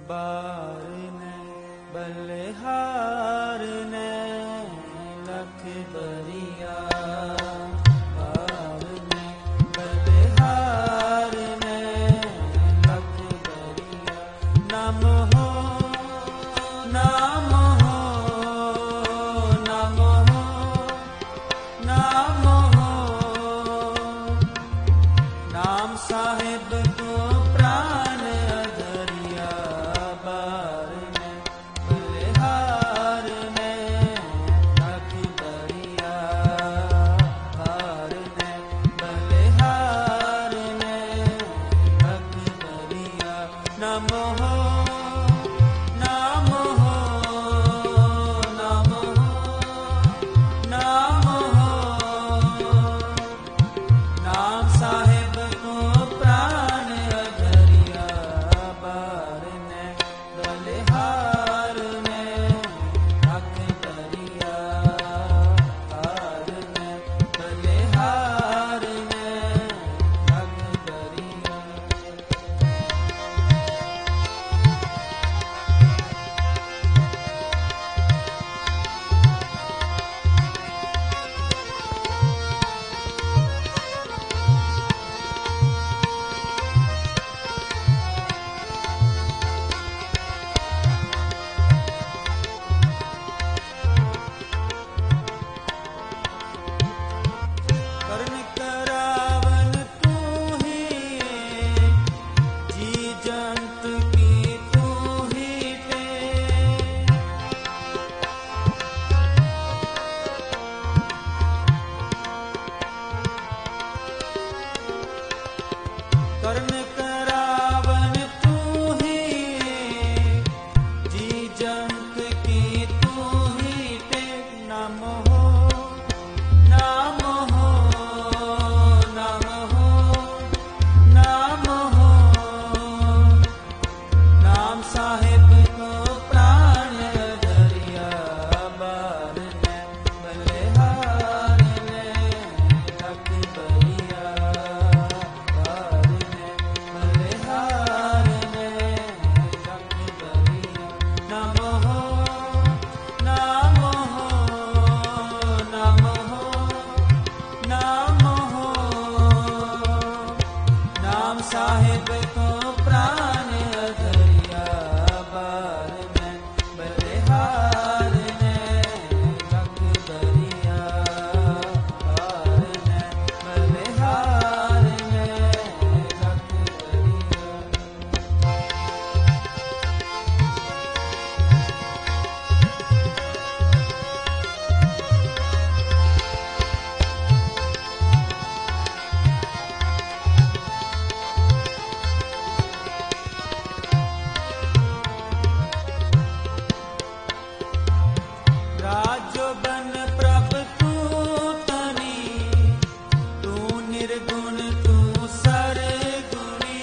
बार ने बलिहार ने लख बरिया बार ने बलिहार ने लख बरिया नम हो नाम हो नाम हो नाम हो नाम साहिब को प्राण अधरिया बार ने बलिहार ने लख बरिया बार ने बलिहार ने लख बरिया नम हो नाम हो नाम हो नाम हो नाम साहिब को प्राण अधरिया बार ने बलिहार ने लख बरिया बार ने बलिहार ने लख बरिया कर्ण करावन तू ही जी जंत की तू ही टे कर्ण करावन तू ही जी जंत की तू ही टे नम हो नाम हो नाम हो नाम हो नाम साहिब को प्राण अधरिया बार ने बलिहार ने लख बरिया बार ने बलिहार ने लख बरिया नम हो नाम हो नाम हो नाम हो नाम साहिब को प्राण अधरिया बार ने बलिहार ने लख बरिया बार ने बलिहार ने लख बरिया राजो बन प्रभ तू तनी तू निर्गुण तू सरगुणी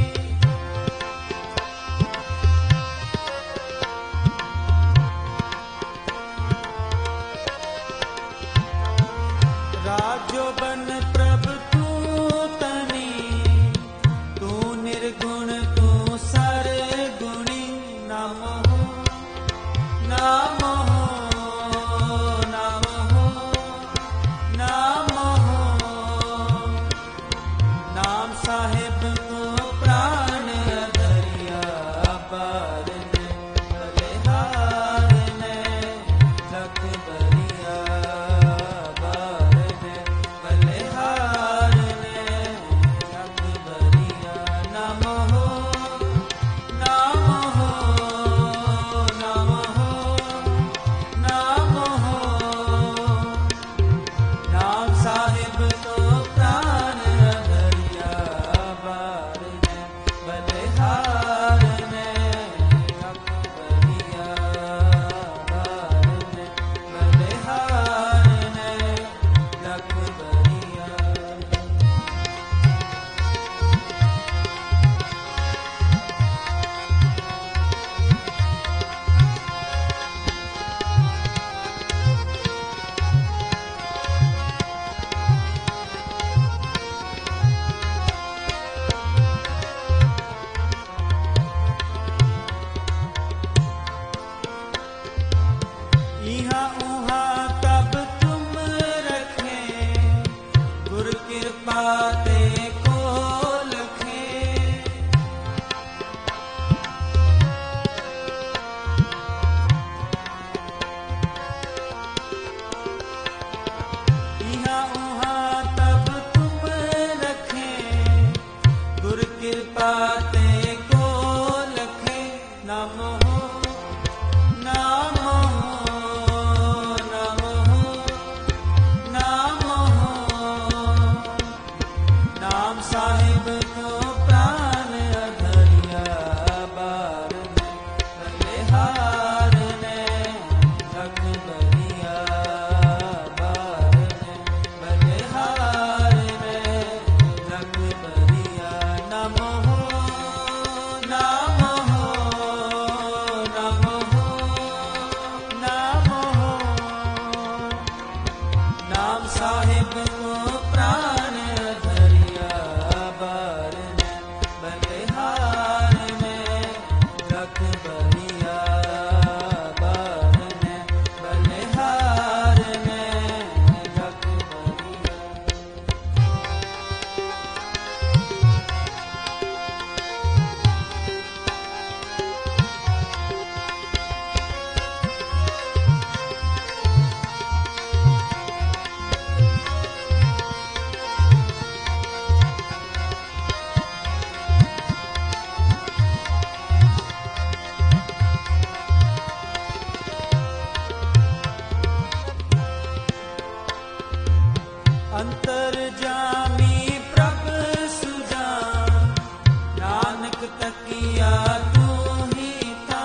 राजो बन प्रभ तू तनी तू निर्गुण तू सरगुणी नम हो नाम हो नाम हो नाम हो नाम साहिब को प्राण अधरिया बार ने बलिहार ने लख बरिया बार ने बलिहार ने लख बरिया नम हो नाम हो नाम हो नाम हो नाम साहिब को प्राण अधरिया ते को लखे यहाँ उहाँ तब तुम रखे गुर कृपा ते को लखे नाम हो नाम हो नाम हो नाम हो नाम साहिब को प्राण धरिया बार बलिहार ने रख बलिया बार बलिहार ने रख बलिया नम हो नाम हो नाम हो नाम हो नाम साहिब को प्राण धरिया बार ने बलिहार ने रख बलिया बार ने बलिहार ने रख बलिया अंतर्जामी प्रभ सुजान नानक तकिया तू ही था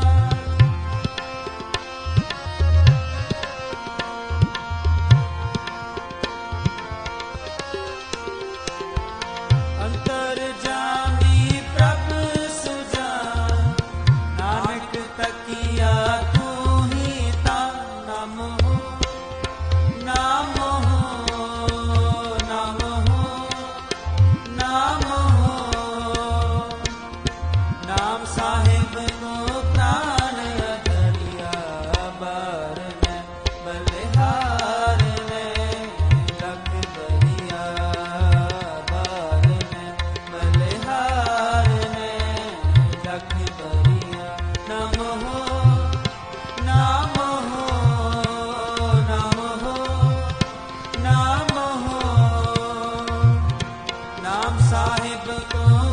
अंतर्जामी प्रभ सुजान नानक तकिया तू ही था नाम हो नाम हो नाम हो नाम हो नाम साहिब को प्राण धरिया बार ने बलिहार ने रख बलिया बार ने बलिहार ने रख बलिया नम हो नाम हो नाम हो नाम हो नाम साहिब को